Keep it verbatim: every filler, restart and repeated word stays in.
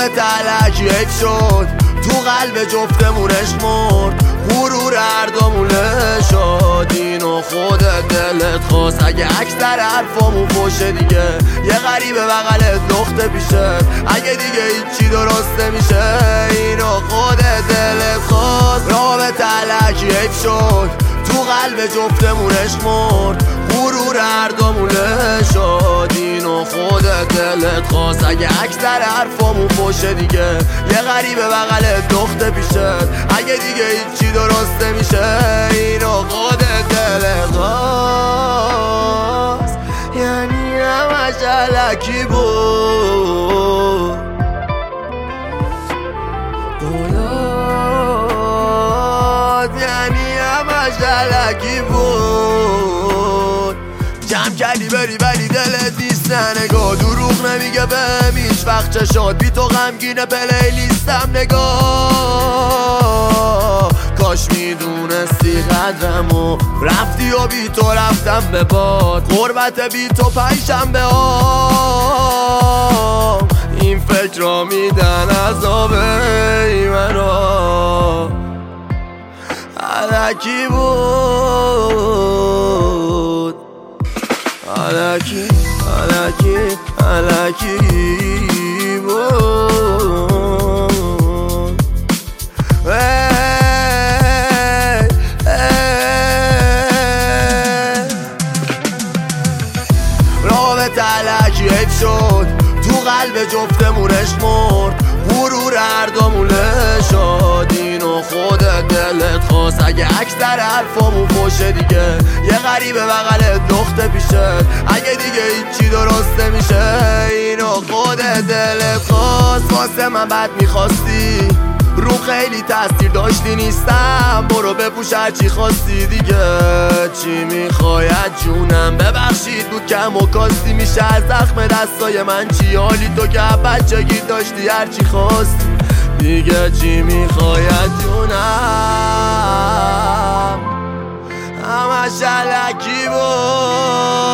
رابطه علکی حیف شد، تو قلب جفتمونش مرد، غرور هر دومونه شد. اینو خودت دلت خواست، اگه اکثر حرفامون فوشه دیگه یه غریبه بغلت لخته پیشت، اگه دیگه هیچی درست نمیشه اینو خودت دلت خواست. رابطه علکی حیف شد، تو قلب جفتمونش مرد، غرور هر دومونه شد. اینو خودت دلت خواست، اگه اکثر حرفامون فوشه دیگه یه غریبه بغلت لخته پیشت، اگه دیگه هیچی درست نمیشه اینو خودت دلت خواست. یعنی همش علکی بود، قولات یعنی همش علکی بود. جمع کردی بری ولی دلت نیست نگاه، دروغ نمیگه بهم هیچ وقت چشات، بی تو غمگینه پلیلیستم نگاه. کاش میدونستی قدرمو، رفتی و بی تو رفتم به باد، غربت بی تو پنجشنبه ها این فکر را میدن عذاب منو. علکی بود، علکی علکی علکی بود. ای ای رابطه علکی حیف شد، تو قلب جفتمونش مرد، غرور هر دومونه شد. اینو خودت دلت خواست، اگه اکثر حرفامون فوشه دیگه یه غریبه بغلت لخته پیشت، اگه دیگه هیچی درست نمیشه اینو خودت دلت خواست. واسه من بد میخواستی، رو خیلی تاثیر داشتی نیستم، برو بپوش هرچی خواستی دیگه. چی میخواید جونم ببخشید بود کم و کاستی، میشه از زخم دستای من چی حالی تو که بچگی داشتی هرچی خواستی دیگه. چی میخواید جونم همش علکی بود.